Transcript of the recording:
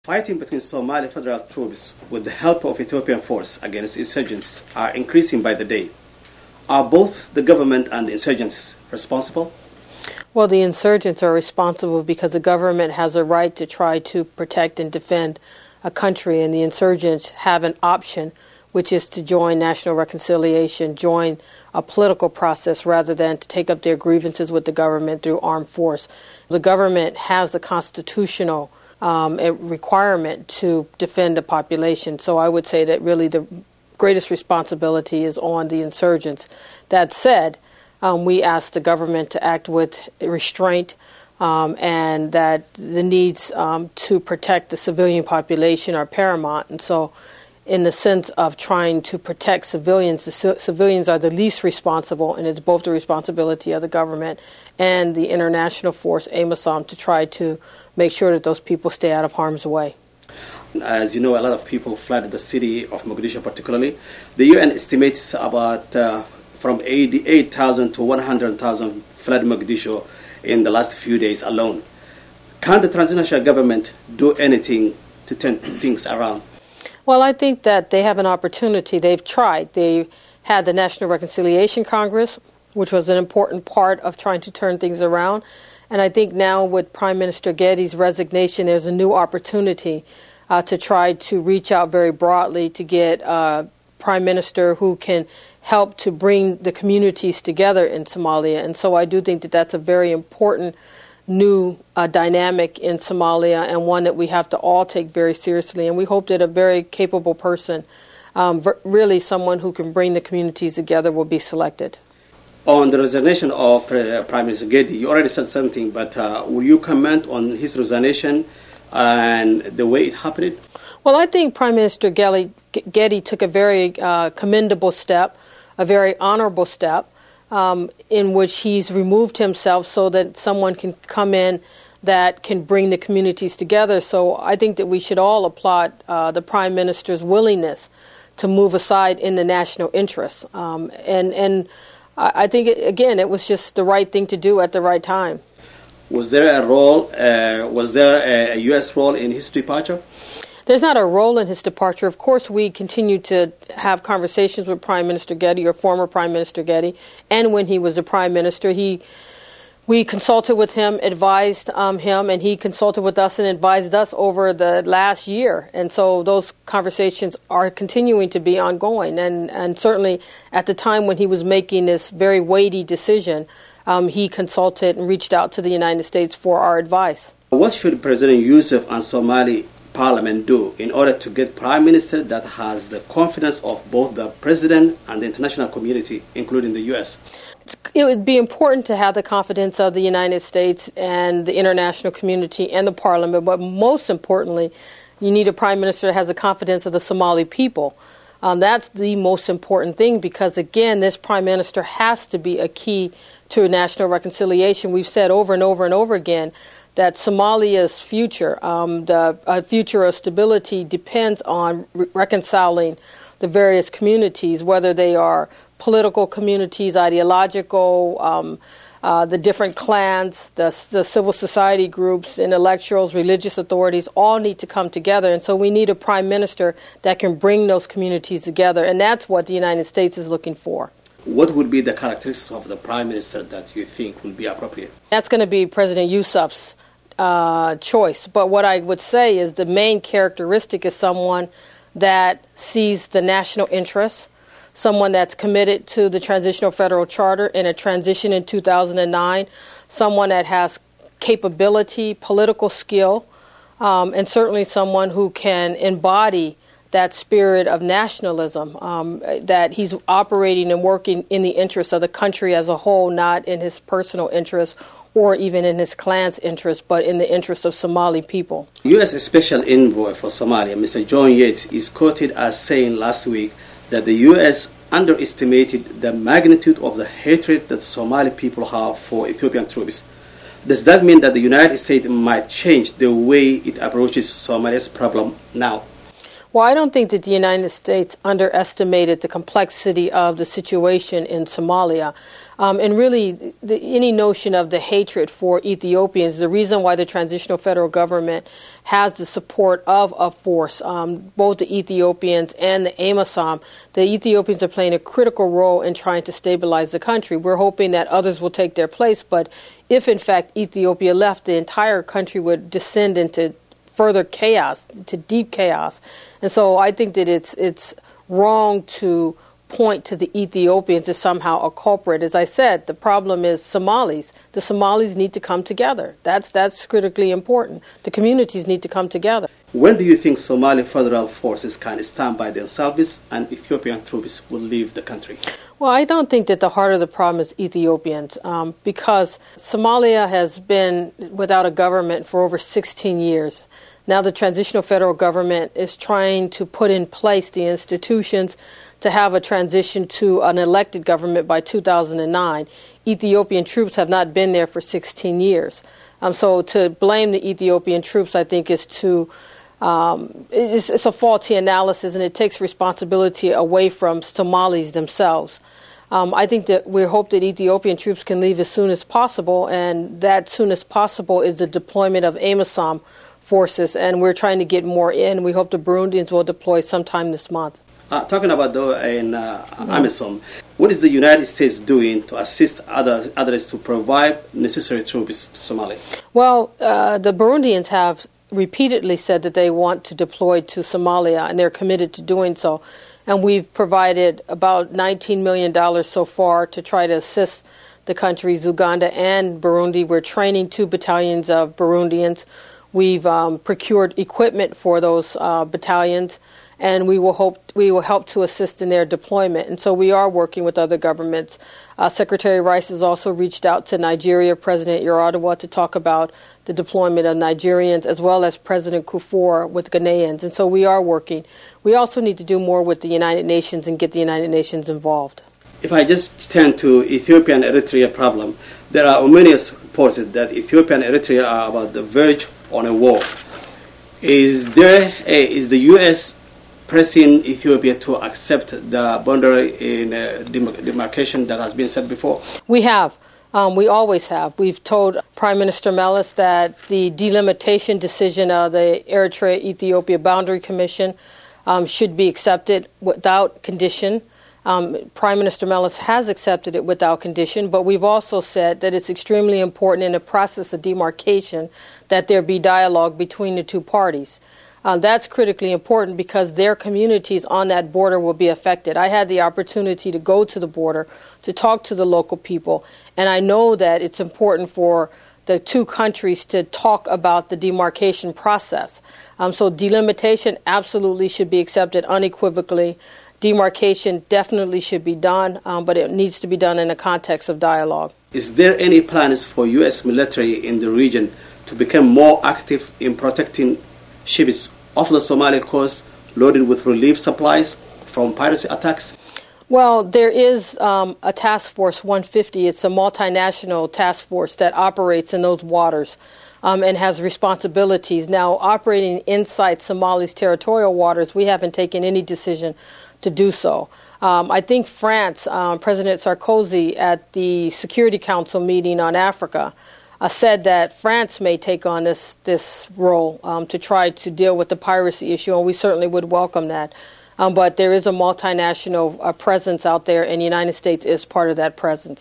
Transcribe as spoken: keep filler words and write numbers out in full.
Fighting between Somali federal troops with the help of Ethiopian force against insurgents are increasing by the day. Are both the government and the insurgents responsible? Well, the insurgents are responsible because the government has a right to try to protect and defend a country, and the insurgents have an option, which is to join national reconciliation, join a political process rather than to take up their grievances with the government through armed force. The government has a constitutional um, a requirement to defend the population, so I would say that really the greatest responsibility is on the insurgents. That said, um, we ask the government to act with restraint um, and that the needs um, to protect the civilian population are paramount. And so in the sense of trying to protect civilians, the c- civilians are the least responsible, and it's both the responsibility of the government and the international force, AMISOM, to try to make sure that those people stay out of harm's way. As you know, a lot of people flooded the city of Mogadishu particularly. The U N estimates about uh, from eighty-eight thousand to one hundred thousand flooded Mogadishu in the last few days alone. Can the transnational government do anything to turn things around? Well, I think that they have an opportunity. They've tried. They had the National Reconciliation Congress, which was an important part of trying to turn things around. And I think now with Prime Minister Gedi's resignation, there's a new opportunity uh, to try to reach out very broadly to get a Prime Minister who can help to bring the communities together in Somalia. And so I do think that that's a very important new uh, dynamic in Somalia, and one that we have to all take very seriously. And we hope that a very capable person, um, v- really someone who can bring the communities together, will be selected. On the resignation of uh, Prime Minister Gedi, you already said something, but uh, will you comment on his resignation and the way it happened? Well, I think Prime Minister Gedi, Gedi took a very uh, commendable step, a very honorable step, Um, in which he's removed himself so that someone can come in that can bring the communities together. So I think that we should all applaud uh, the Prime Minister's willingness to move aside in the national interest. Um, and and I think, it, again, it was just the right thing to do at the right time. Was there a role, uh, was there a U S role in his departure? There's not a role in his departure. Of course, we continue to have conversations with Prime Minister Gedi, or former Prime Minister Gedi, and when he was a Prime Minister, he we consulted with him, advised um, him, and he consulted with us and advised us over the last year. And so those conversations are continuing to be ongoing. And, and certainly at the time when he was making this very weighty decision, um, he consulted and reached out to the United States for our advice. What should President Yusuf and Somali Parliament do in order to get Prime Minister that has the confidence of both the President and the international community, including the U S? It would be important to have the confidence of the United States and the international community and the Parliament, but most importantly, you need a Prime Minister that has the confidence of the Somali people. Um, that's the most important thing because, again, this Prime Minister has to be a key to national reconciliation. We've said over and over and over again that Somalia's future, um, the uh, future of stability, depends on re- reconciling the various communities, whether they are political communities, ideological, um, uh, the different clans, the, the civil society groups, intellectuals, religious authorities, all need to come together. And so we need a Prime Minister that can bring those communities together. And that's what the United States is looking for. What would be the characteristics of the Prime Minister that you think will be appropriate? That's going to be President Yusuf's uh, choice. But what I would say is the main characteristic is someone that sees the national interest, someone that's committed to the Transitional Federal Charter in a transition in two thousand nine, someone that has capability, political skill, um, and certainly someone who can embody that spirit of nationalism, um, that he's operating and working in the interest of the country as a whole, not in his personal interest or even in his clan's interest, but in the interest of Somali people. U S Special Envoy for Somalia, Mister John Yates, is quoted as saying last week that the U S underestimated the magnitude of the hatred that Somali people have for Ethiopian troops. Does that mean that the United States might change the way it approaches Somalia's problem now? Well, I don't think that the United States underestimated the complexity of the situation in Somalia. Um, and really, the, any notion of the hatred for Ethiopians, the reason why the transitional federal government has the support of a force, um, both the Ethiopians and the AMISOM, the Ethiopians are playing a critical role in trying to stabilize the country. We're hoping that others will take their place, but if in fact Ethiopia left, the entire country would descend into further chaos, to deep chaos. And so I think that it's it's wrong to point to the Ethiopians as somehow a culprit. As I said, the problem is Somalis. The Somalis need to come together. That's that's critically important. The communities need to come together. When do you think Somali federal forces can stand by themselves and Ethiopian troops will leave the country? Well, I don't think that the heart of the problem is Ethiopians, um, because Somalia has been without a government for over sixteen years. Now the transitional federal government is trying to put in place the institutions to have a transition to an elected government by two thousand nine. Ethiopian troops have not been there for sixteen years. Um, so to blame the Ethiopian troops, I think, is to um, it's, it's a faulty analysis, and it takes responsibility away from Somalis themselves. Um, I think that we hope that Ethiopian troops can leave as soon as possible, and that soon as possible is the deployment of AMISOM forces, and we're trying to get more in. We hope the Burundians will deploy sometime this month. Uh, talking about the in uh, AMISOM, what is the United States doing to assist others, others to provide necessary troops to Somalia? Well, uh, the Burundians have repeatedly said that they want to deploy to Somalia, and they're committed to doing so. And we've provided about nineteen million dollars so far to try to assist the countries, Uganda and Burundi. We're training two battalions of Burundians. We've um, procured equipment for those uh, battalions, and we will hope we will help to assist in their deployment. And so we are working with other governments. Uh, Secretary Rice has also reached out to Nigeria, President Yar'Adua, to talk about the deployment of Nigerians, as well as President Kufuor with Ghanaians. And so we are working. We also need to do more with the United Nations and get the United Nations involved. If I just turn to Ethiopia and Eritrea problem, there are many reports that Ethiopia and Eritrea are about the verge on a war. Is there a, is the U S pressing Ethiopia to accept the boundary in uh, demarcation that has been said before? We have. Um, we always have. We've told Prime Minister Meles that the delimitation decision of the Eritrea-Ethiopia Boundary Commission um, should be accepted without condition. Um, Prime Minister Meles has accepted it without condition, but we've also said that it's extremely important in the process of demarcation that there be dialogue between the two parties. Uh, that's critically important because their communities on that border will be affected. I had the opportunity to go to the border to talk to the local people, and I know that it's important for the two countries to talk about the demarcation process. Um, so delimitation absolutely should be accepted unequivocally. Demarcation definitely should be done, um, but it needs to be done in the context of dialogue. Is there any plans for U S military in the region to become more active in protecting ships off the Somali coast loaded with relief supplies from piracy attacks? Well, there is um, a task force one fifty. It's a multinational task force that operates in those waters um, and has responsibilities. Now, operating inside Somali's territorial waters, we haven't taken any decision to do so. Um, I think France, um, President Sarkozy at the Security Council meeting on Africa, Uh, said that France may take on this this role um, to try to deal with the piracy issue, and we certainly would welcome that. Um, but there is a multinational uh, presence out there, and the United States is part of that presence.